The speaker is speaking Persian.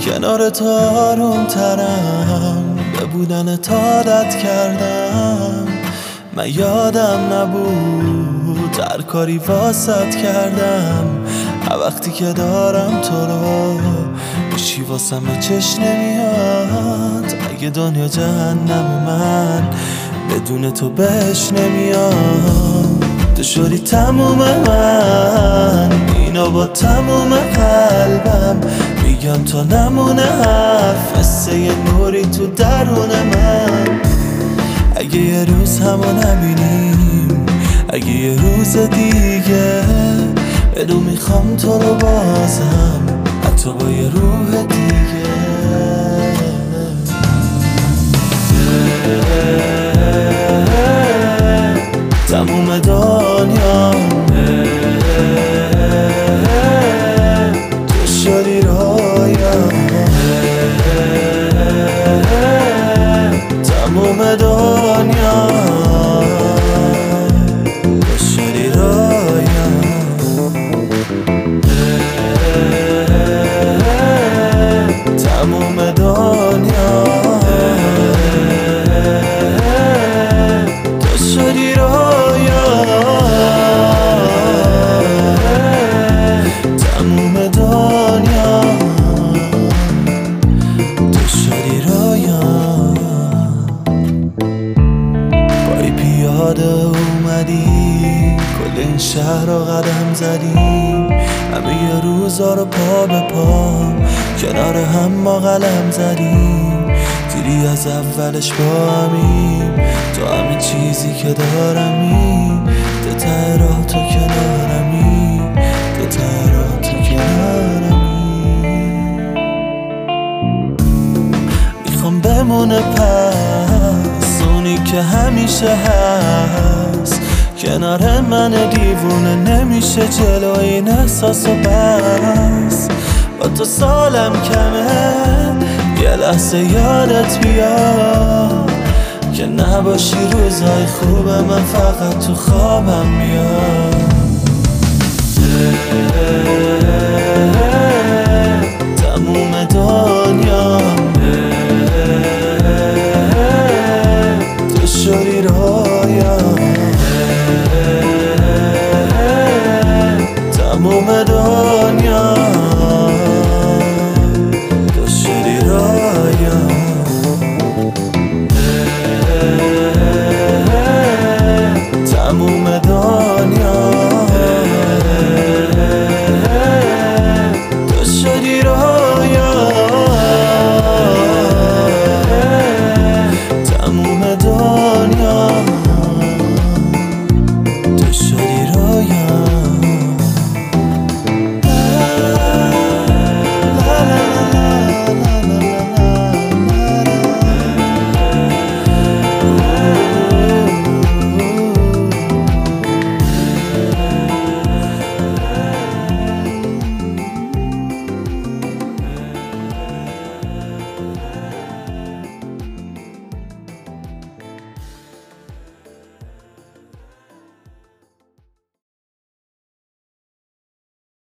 کنار تو آروم ترم، به بودن تا عادت کردم. من یادم نبود هر کاری واسط کردم. وقتی که دارم تو رو بشی واسم چش نمیاد. اگه دنیا جهنم من بدون تو بهش نمیاد. تو شدی تموم من، اینو با تموم قلبم میگم تا نمونه حرف، قصه نوری تو درون من. اگه یه روز همو نبینیم، اگه یه روز دیگه، بدون میخوام تو رو بازم، حتی با یه روح دیگه. تموم دنیا تو شدی رویام. تموم دنیا تو شدی رویام. تموم دنیا تو شدی رویام. تموم دنیا تو شدی رویام. پای پیاده اومدی، کل این شهر رو قدم زدیم، همه یه روزا رو پا به پا کنار هم ما قلم زدیم. دیدی از اولش با همیم، تو همین چیزی که دارمی، ده ته راه تو کنارمی، ده ته راه تو کنارمی. میخوام بمونه پس اونی که همیشه هست کنار من دیوونه، نمیشه جلو این احساس و بس. با تو سالم کمه، یه لحظه یادت بیاد که نباشی روزای خوبه، من فقط تو خوابم میاد. تموم دنیا تو شدی رویام. تموم دنیا تو شدی رویام. تموم دنیا